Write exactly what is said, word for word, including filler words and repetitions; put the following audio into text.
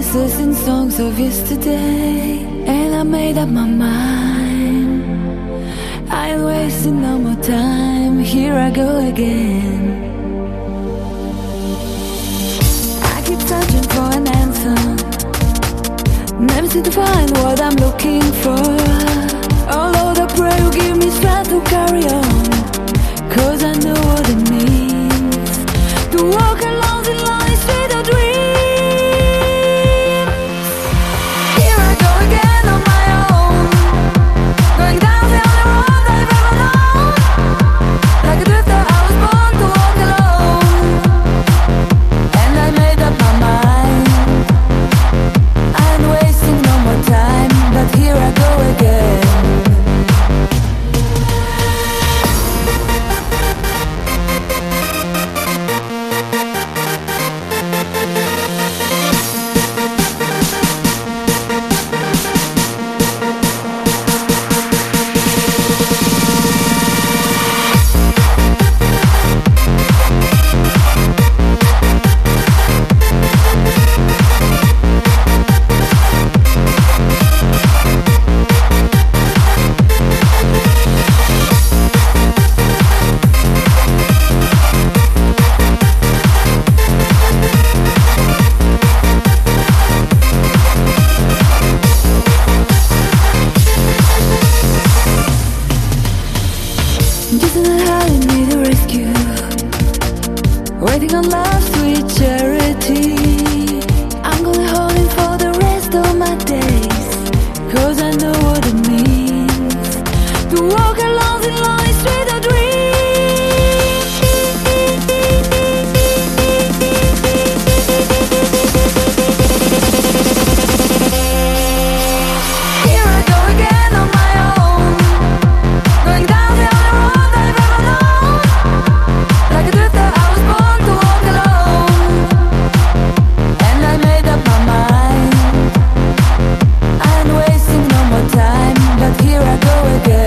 voices in songs of yesterday, and I made up my mind. I ain't wasting no more time. Here I go again. I keep searching for an answer, never seem to find what I'm looking for. Although the prayer will give me strength to carry on, 'cause I know what it means to walk along the lonely street of dreams. Here I go again on my own, going down the only road I've ever known. Like a drifter I was born to walk alone, and I made up my mind. I ain't wasting no more time, but here I go again. Just not hiding me to rescue, waiting on love's sweet charity. I'm gonna hold it for the rest of my days, 'cause I know what it means to walk along the lonely street of dreams. Here I go again on my own, going down the only road I've ever known. Like a drifter I was born to walk alone, and I made up my mind. I ain't wasting no more time, but here I go again.